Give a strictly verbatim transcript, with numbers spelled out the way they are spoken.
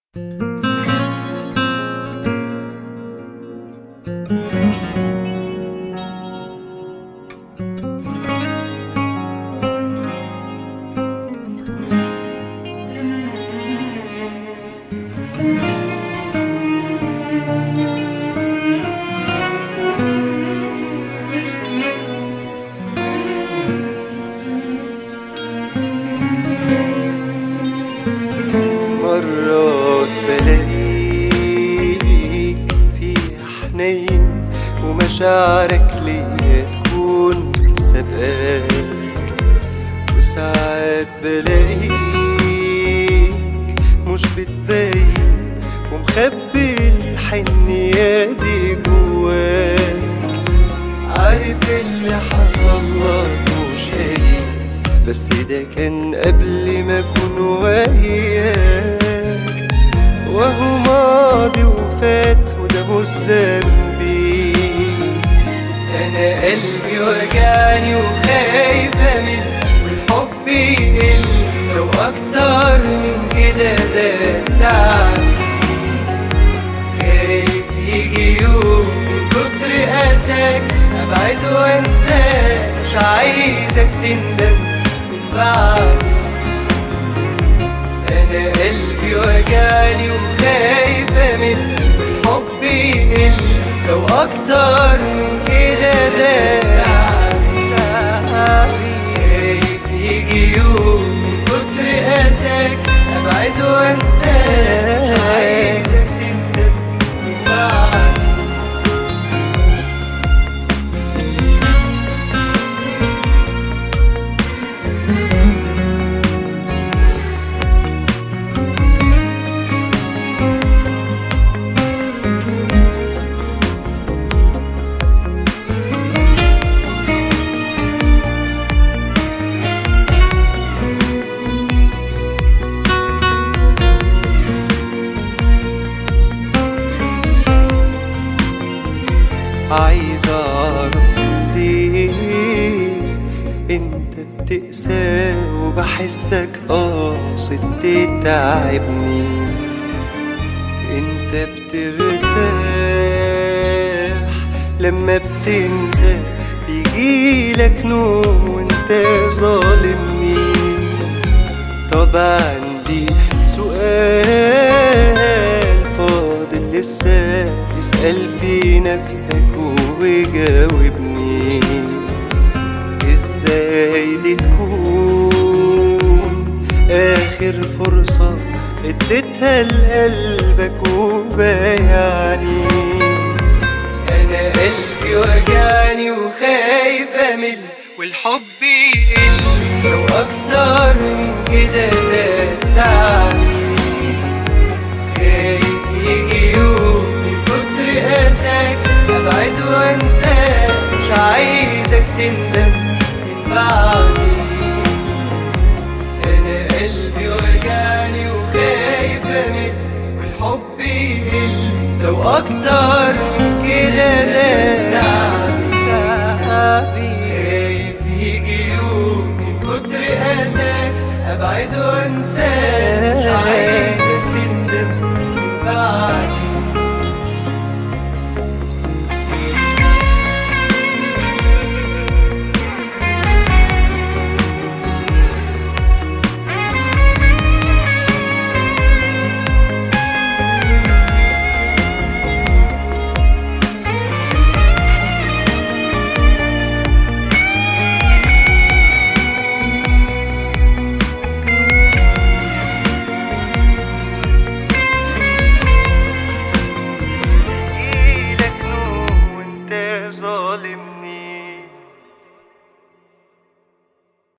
مرات بلاقيك فيها حنين ومشاعرك ليا تكون سابقاك، وساعات بلاقيك مش بتبين ومخبي الحنية دي جواك. عارف اللي حصل لك مش قايل، بس ده كان قبل ما اكون وياك، وهو ماضي وفات وده مش ذنبي. انا قلبي وجعني وخايفة منه والحب يقل لو اكتر من كده زاد تعبي. خايف يجي يوم من كتر قاساك ابعد وانساك، مش عايزك تندم من بعدي. انا قلبي وجعني وخايفة منه الحب يقل لو اكتر من كده زاد تعبي. خايف يجي يوم من كتر قاساك ابعد وانساك، مش عايزك تندم من بعدي. عايز اعرف ليه انت بتقسى وبحسك قاصد تتعبني. انت بترتاح لما بتنسى، بيجيلك نوم وانت ظالمني. طب عندي سؤال فاضل لسه، اسأل في نفسك وجاوبني. ازاي دي تكون اخر فرصة اديتها لقلبك وبايعني؟ انا قلبي وجعني وخايفة منه والحب يقل لو اكتر من كده زاد تعبي. خايف يجي يوم من كتر قاساك ابعد وانساك، مش عايزك تندم من بعدي. انا قلبي وجعني وخايفة منه والحب يقل لو اكتر من كده زاد.